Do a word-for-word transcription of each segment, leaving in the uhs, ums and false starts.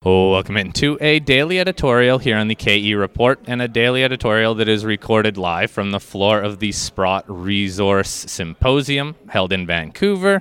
Oh, welcome into a daily editorial here on the K E Report, and a daily editorial that is recorded live from the floor of the Sprott Resource Symposium held in Vancouver.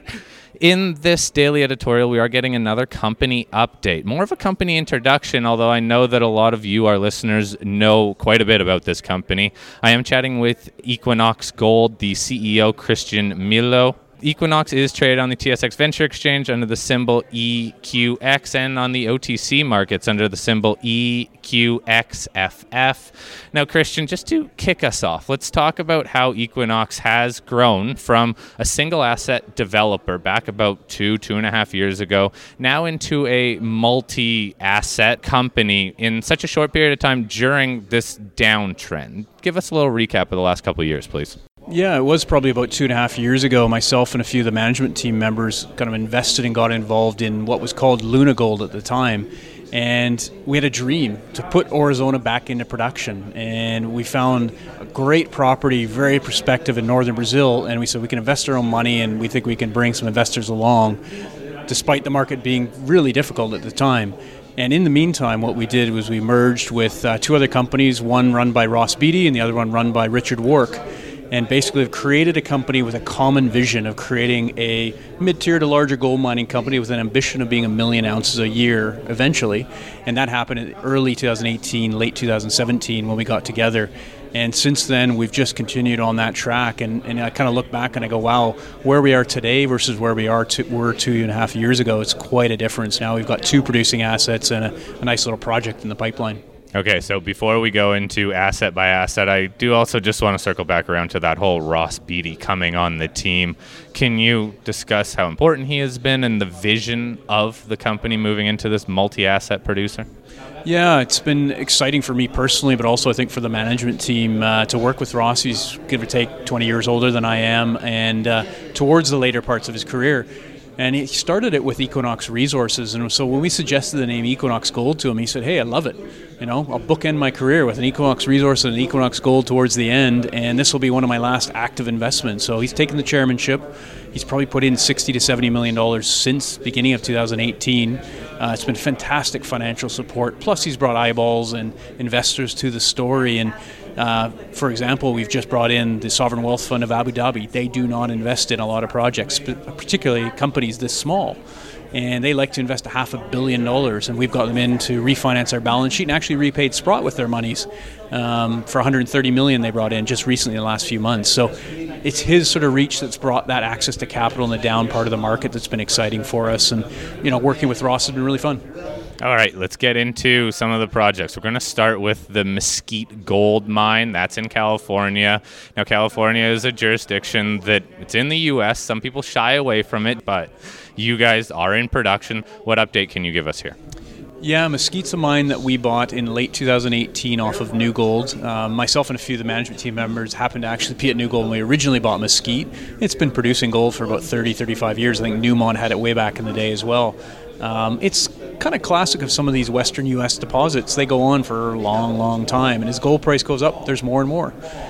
In this daily editorial, we are getting another company update, more of a company introduction, although I know that a lot of you, our listeners, know quite a bit about this company. I am chatting with Equinox Gold, the C E O, Christian Milau. Equinox is traded on the T S X Venture Exchange under the symbol E Q X and on the O T C markets under the symbol E Q X F F. Now, Christian, just to kick us off, let's talk about how Equinox has grown from a single asset developer back about two, two and a half years ago, now into a multi-asset company in such a short period of time during this downtrend. Give us a little recap of the last couple of years, please. Yeah, it was probably about two and a half years ago. Myself and a few of the management team members kind of invested and got involved in what was called Luna Gold at the time. And we had a dream to put Aurizona back into production. And we found a great property, very prospective in northern Brazil. And we said we can invest our own money and we think we can bring some investors along, despite the market being really difficult at the time. And in the meantime, what we did was we merged with uh, two other companies, one run by Ross Beaty and the other one run by Richard Wark. And basically have created a company with a common vision of creating a mid-tier to larger gold mining company with an ambition of being a million ounces a year eventually. And that happened in early twenty eighteen, late twenty seventeen when we got together. And since then, we've just continued on that track. And, and I kind of look back and I go, wow, where we are today versus where we are to, were two and a half years ago, it's quite a difference. Now we've got two producing assets and a, a nice little project in the pipeline. Okay, so before we go into asset by asset, I do also just want to circle back around to that whole Ross Beaty coming on the team. Can you discuss how important he has been and the vision of the company moving into this multi-asset producer? Yeah, it's been exciting for me personally, but also I think for the management team uh, to work with Ross. He's give or take twenty years older than I am, and uh, towards the later parts of his career. And he started it with Equinox Resources. And so when we suggested the name Equinox Gold to him, he said, hey, I love it. You know, I'll bookend my career with an Equinox Resource and an Equinox Gold towards the end, and this will be one of my last active investments. So he's taken the chairmanship. He's probably put in sixty to seventy million dollars since the beginning of two thousand eighteen. Uh, it's been fantastic financial support. Plus, he's brought eyeballs and investors to the story. And Uh, for example, we've just brought in the Sovereign Wealth Fund of Abu Dhabi. They do not invest in a lot of projects, particularly companies this small. And they like to invest a half a billion dollars, and we've got them in to refinance our balance sheet and actually repaid Sprott with their monies um, for one hundred thirty million dollars they brought in just recently in the last few months. So it's his sort of reach that's brought that access to capital in the down part of the market that's been exciting for us. And, you know, working with Ross has been really fun. All right, let's get into some of the projects. We're going to start with the Mesquite Gold Mine. That's in California. Now, California is a jurisdiction that it's in the U S. Some people shy away from it, but you guys are in production. What update can you give us here? Yeah, Mesquite's a mine that we bought in late two thousand eighteen off of New Gold. Um, myself and a few of the management team members happened to actually be at New Gold when we originally bought Mesquite. It's been producing gold for about thirty, thirty-five years. I think Newmont had it way back in the day as well. Um, it's kind of classic of some of these Western U S deposits. They go on for a long, long time, and as gold price goes up, there's more and more.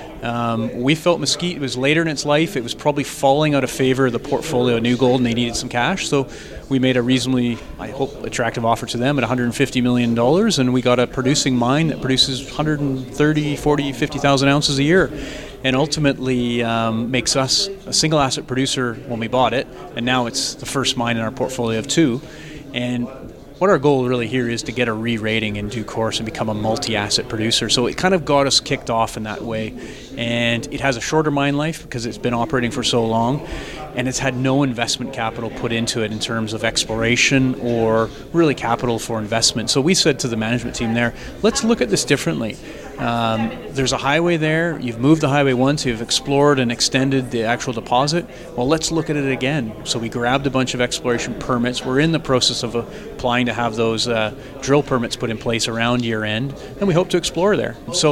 Um, we felt Mesquite was later in its life. It was probably falling out of favor of the portfolio of New Gold, and they needed some cash. So we made a reasonably, I hope, attractive offer to them at one hundred fifty million dollars, and we got a producing mine that produces one hundred thirty, forty, fifty thousand ounces a year. And ultimately um, makes us a single asset producer when we bought it, and now it's the first mine in our portfolio of two. And what our goal really here is to get a re-rating in due course and become a multi-asset producer. So it kind of got us kicked off in that way. And it has a shorter mine life because it's been operating for so long. And it's had no investment capital put into it in terms of exploration or really capital for investment. So we said to the management team there, let's look at this differently. Um, there's a highway there. You've moved the highway once. You've explored and extended the actual deposit. Well, let's look at it again. So we grabbed a bunch of exploration permits. We're in the process of applying to have those uh, drill permits put in place around year end, and we hope to explore there. So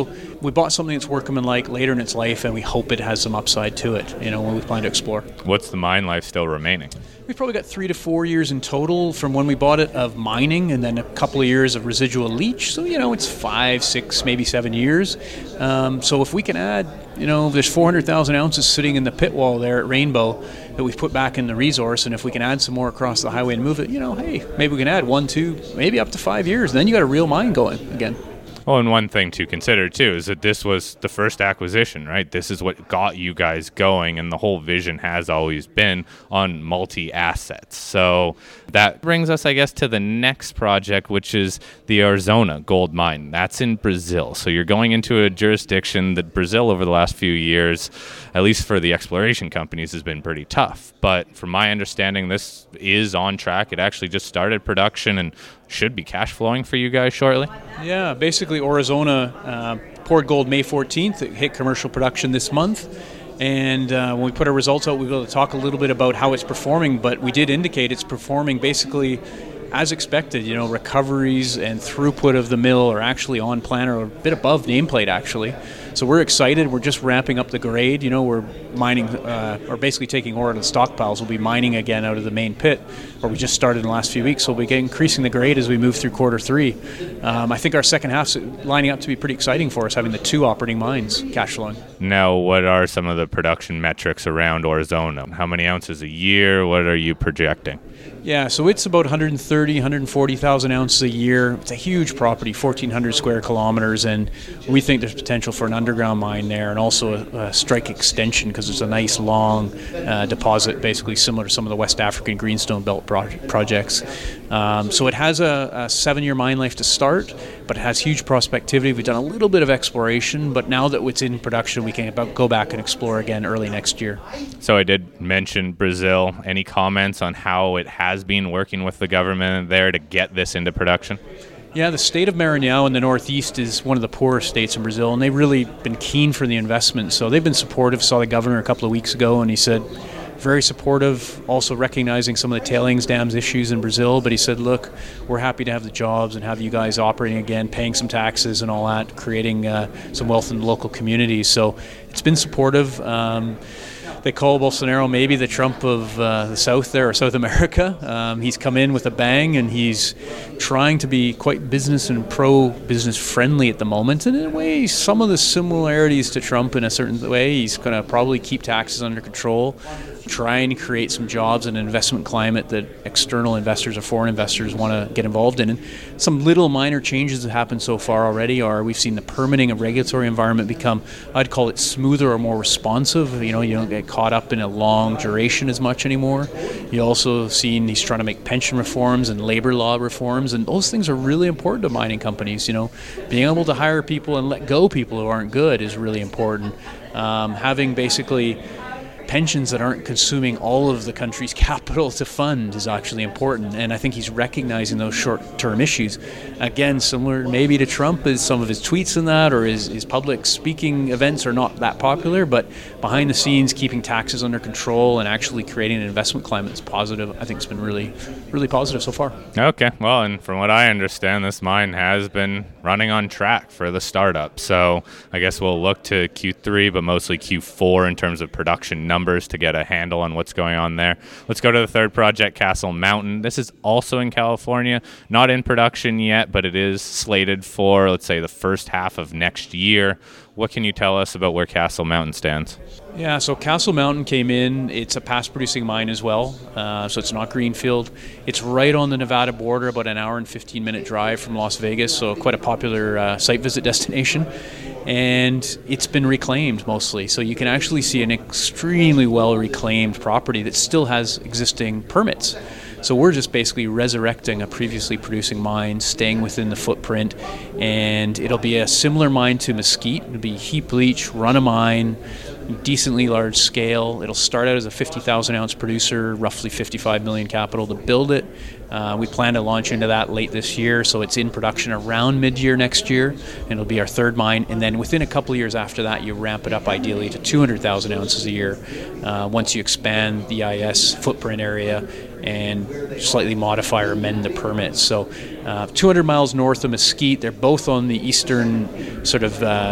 we bought something that's workman-like later in its life, and we hope it has some upside to it, you know, when we plan to explore. What's the mine life still remaining? We've probably got three to four years in total from when we bought it of mining, and then a couple of years of residual leach. So, you know, it's five, six, maybe seven years. Um, so if we can add, you know, there's four hundred thousand ounces sitting in the pit wall there at Rainbow that we've put back in the resource, and if we can add some more across the highway and move it, you know, hey, maybe we can add one, two, maybe up to five years. And then you got a real mine going again. Well, and one thing to consider, too, is that this was the first acquisition, right? This is what got you guys going, and the whole vision has always been on multi-assets. So that brings us, I guess, to the next project, which is the Aurizona gold mine. That's in Brazil. So you're going into a jurisdiction that Brazil, over the last few years, at least for the exploration companies, has been pretty tough. But from my understanding, this is on track. It actually just started production and should be cash flowing for you guys shortly. Yeah, basically Aurizona uh, poured gold May fourteenth. It hit commercial production this month. And uh, when we put our results out, we were able to talk a little bit about how it's performing, but we did indicate it's performing basically as expected. You know, recoveries and throughput of the mill are actually on plan or a bit above nameplate, actually. So we're excited. We're just ramping up the grade. You know, we're mining, uh, or basically taking ore out of the stockpiles. We'll be mining again out of the main pit, or we just started in the last few weeks. So we'll be increasing the grade as we move through quarter three. Um, I think our second half's lining up to be pretty exciting for us, having the two operating mines cash flowing. Now, what are some of the production metrics around Aurizona? How many ounces a year? What are you projecting? Yeah, so it's about one hundred thirty, one hundred forty thousand ounces a year. It's a huge property, fourteen hundred square kilometers, and we think there's potential for an underground mine there, and also a, a strike extension, because it's a nice long uh, deposit, basically similar to some of the West African Greenstone Belt pro- projects. Um, so it has a, a seven-year mine life to start, but it has huge prospectivity. We've done a little bit of exploration, but now that it's in production, we can about go back and explore again early next year. So I did mention Brazil. Any comments on how it has been working with the government there to get this into production? Yeah, the state of Maranhão in the northeast is one of the poorest states in Brazil, and they've really been keen for the investment. So they've been supportive. Saw the governor a couple of weeks ago, and he said, very supportive, also recognizing some of the tailings dams issues in Brazil. But he said, look, we're happy to have the jobs and have you guys operating again, paying some taxes and all that, creating uh, some wealth in the local communities. So it's been supportive. Um, They call Bolsonaro maybe the Trump of uh, the South there, or South America. Um, he's come in with a bang, and he's trying to be quite business and pro-business friendly at the moment. And in a way, some of the similarities to Trump in a certain way. He's going to probably keep taxes under control, try and create some jobs and an investment climate that external investors or foreign investors want to get involved in. And some little minor changes that happened so far already are we've seen the permitting and regulatory environment become, I'd call it smoother or more responsive. You know, you don't get caught up in a long duration as much anymore. You also seen he's trying to make pension reforms and labor law reforms, and those things are really important to mining companies. You know, being able to hire people and let go people who aren't good is really important. Um, having basically pensions that aren't consuming all of the country's capital to fund is actually important, and I think he's recognizing those short-term issues. Again, similar maybe to Trump, is some of his tweets in that, or his, his public speaking events are not that popular, but behind the scenes, keeping taxes under control and actually creating an investment climate that's positive, I think it's been really, really positive so far. Okay, well, and from what I understand, this mine has been running on track for the startup, so I guess we'll look to Q three, but mostly Q four in terms of production numbers to get a handle on what's going on there. Let's go to the third project, Castle Mountain. This is also in California, not in production yet, but it is slated for, let's say, the first half of next year. What can you tell us about where Castle Mountain stands? Yeah, so Castle Mountain came in. It's a past-producing mine as well, uh, so it's not greenfield. It's right on the Nevada border, about an hour and fifteen-minute drive from Las Vegas, so quite a popular uh, site visit destination. And it's been reclaimed mostly, so you can actually see an extremely well-reclaimed property that still has existing permits. So we're just basically resurrecting a previously producing mine, staying within the footprint, and it'll be a similar mine to Mesquite. It'll be heap leach, run a mine, decently large scale. It'll start out as a fifty thousand ounce producer, roughly fifty-five million capital to build it. Uh, we plan to launch into that late this year, so it's in production around mid-year next year, and it'll be our third mine. And then within a couple of years after that, you ramp it up ideally to two hundred thousand ounces a year uh, once you expand the I S footprint area and slightly modify or amend the permits. So uh, two hundred miles north of Mesquite, they're both on the eastern sort of uh,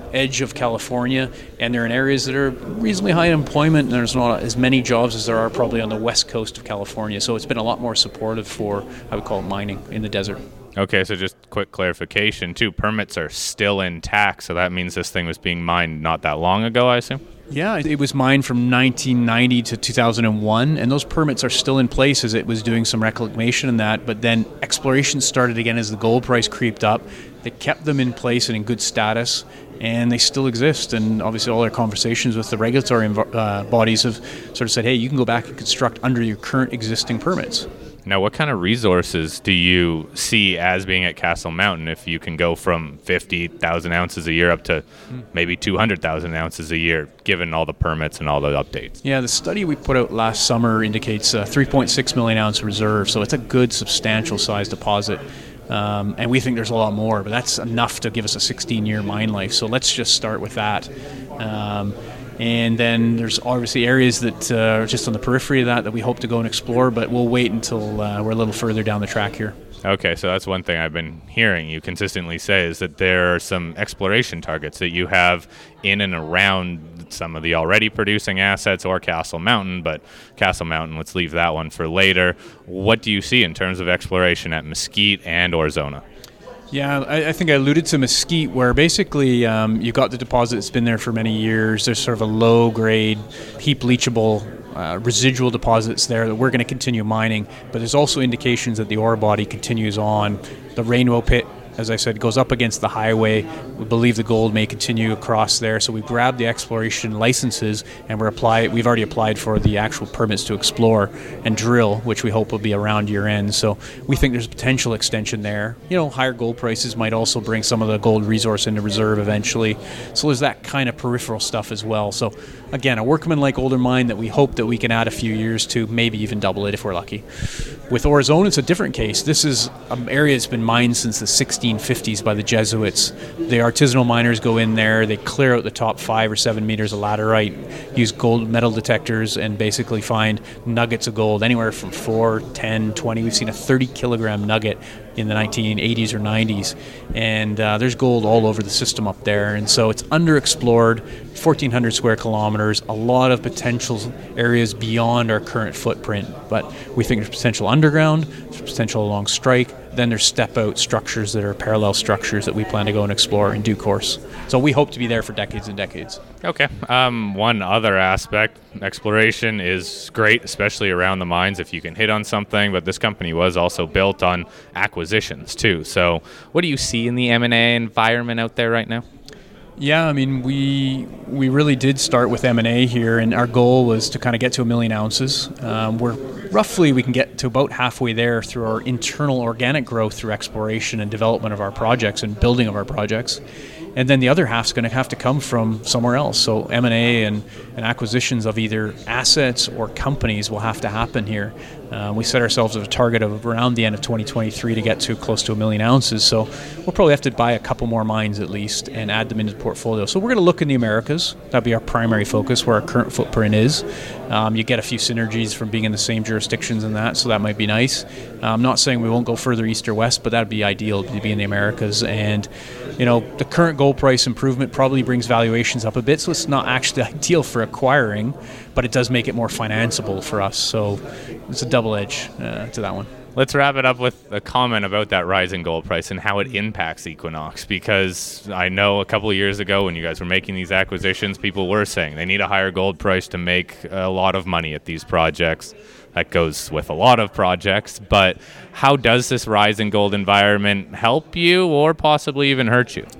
edge of California, and they're in areas that are reasonably high employment, and there's not as many jobs as there are probably on the west coast of California. So it's been a lot more supportive for, I would call it, mining in the desert. Okay, so just quick clarification, too. Permits are still intact, so that means this thing was being mined not that long ago, I assume? Yeah, it was mined from nineteen ninety to two thousand one, and those permits are still in place as it was doing some reclamation and that, but then exploration started again as the gold price creeped up. They kept them in place and in good status, and they still exist. And obviously all our conversations with the regulatory uh, bodies have sort of said, hey, you can go back and construct under your current existing permits. Now, what kind of resources do you see as being at Castle Mountain if you can go from fifty thousand ounces a year up to maybe two hundred thousand ounces a year, given all the permits and all the updates? Yeah, the study we put out last summer indicates a three point six million ounce reserve, so it's a good, substantial size deposit. Um, and we think there's a lot more, but that's enough to give us a sixteen-year mine life. So let's just start with that. Um, And then there's obviously areas that uh, are just on the periphery of that that we hope to go and explore, but we'll wait until uh, we're a little further down the track here. Okay, so that's one thing I've been hearing you consistently say is that there are some exploration targets that you have in and around some of the already producing assets or Castle Mountain, but Castle Mountain, let's leave that one for later. What do you see in terms of exploration at Mesquite and Aurizona? Yeah, I, I think I alluded to Mesquite, where basically um, you've got the deposit that's been there for many years. There's sort of a low-grade, heap leachable uh, residual deposits there that we're going to continue mining, but there's also indications that the ore body continues on. The Rainbow Pit, as I said, goes up against the highway. We believe the gold may continue across there, so we grabbed the exploration licenses and we're apply, we've already applied for the actual permits to explore and drill, which we hope will be around year end. So we think there's potential extension there. You know, higher gold prices might also bring some of the gold resource into reserve eventually. So there's that kind of peripheral stuff as well. So again, a workman-like older mine that we hope that we can add a few years to, maybe even double it if we're lucky. With Aurizona, it's a different case. This is an area that's been mined since the sixteen fifties by the Jesuits. The artisanal miners go in there, they clear out the top five or seven meters of laterite, use gold metal detectors, and basically find nuggets of gold, anywhere from four, ten, twenty. We've seen a thirty kilogram nugget in the nineteen eighties or nineties. And uh, there's gold all over the system up there. And so it's underexplored, fourteen hundred square kilometers, a lot of potential areas beyond our current footprint. But we think there's potential underground, there's potential along strike, then there's step-out structures that are parallel structures that we plan to go and explore in due course. So we hope to be there for decades and decades. Okay. Um, one other aspect, exploration is great, especially around the mines if you can hit on something, but this company was also built on acquisitions too. So what do you see in the M and A environment out there right now? Yeah, I mean, we we really did start with M and A here, and our goal was to kind of get to a million ounces. Um, we're roughly, we can get to about halfway there through our internal organic growth through exploration and development of our projects and building of our projects. And then the other half's going to have to come from somewhere else. So M and A and, and acquisitions of either assets or companies will have to happen here. Uh, we set ourselves a target of around the end of twenty twenty-three to get to close to a million ounces. So we'll probably have to buy a couple more mines at least and add them into the portfolio. So we're going to look in the Americas. That'll be our primary focus, where our current footprint is. Um, you get a few synergies from being in the same jurisdictions and that, so that might be nice. Uh, I'm not saying we won't go further east or west, but that would be ideal to be in the Americas. And, you know, the current gold price improvement probably brings valuations up a bit, so it's not actually ideal for acquiring, but it does make it more financeable for us. So it's a double edge uh, to that one. Let's wrap it up with a comment about that rising gold price and how it impacts Equinox, because I know a couple of years ago when you guys were making these acquisitions, people were saying they need a higher gold price to make a lot of money at these projects. That goes with a lot of projects, but how does this rising gold environment help you or possibly even hurt you?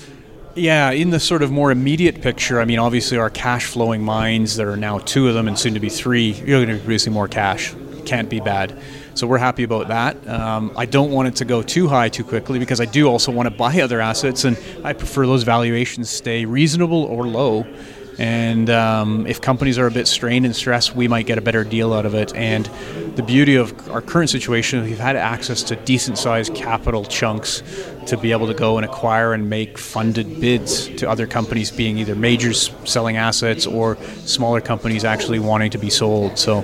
Yeah, in the sort of more immediate picture, I mean, obviously our cash flowing mines, there are now two of them and soon to be three, you're going to be producing more cash. Can't be bad. So we're happy about that. Um, I don't want it to go too high too quickly, because I do also want to buy other assets, and I prefer those valuations stay reasonable or low. And um, if companies are a bit strained and stressed, we might get a better deal out of it. And the beauty of our current situation is we've had access to decent-sized capital chunks to be able to go and acquire and make funded bids to other companies, being either majors selling assets or smaller companies actually wanting to be sold. So,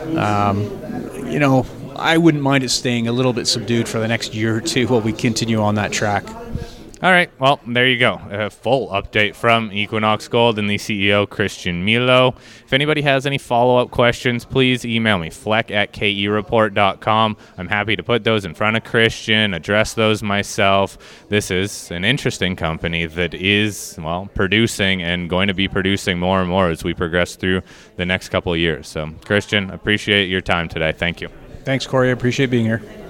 um, you know, I wouldn't mind it staying a little bit subdued for the next year or two while we continue on that track. All right. Well, there you go. A full update from Equinox Gold and the C E O, Christian Milo. If anybody has any follow-up questions, please email me, fleck at k e report dot com. I'm happy to put those in front of Christian, address those myself. This is an interesting company that is, well, producing and going to be producing more and more as we progress through the next couple of years. So, Christian, appreciate your time today. Thank you. Thanks, Corey. I appreciate being here.